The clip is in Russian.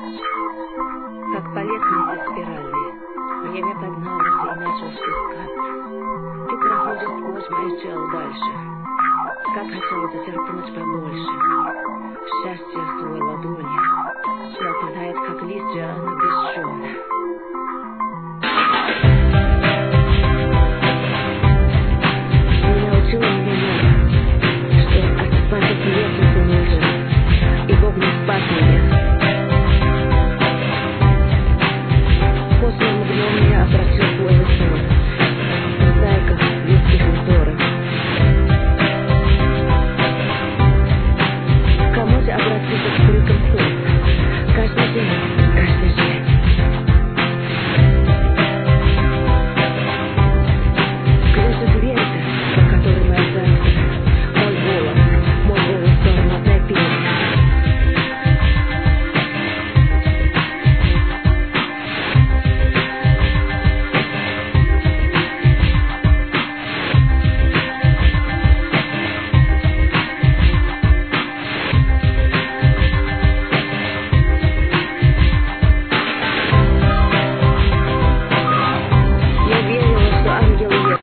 Как по лестнице спиральной, время подналось и начал спускаться. Ты проходишь сквозь мой тел дальше. Как хотел зачерпнуть побольше. Счастье в твой ладони. Все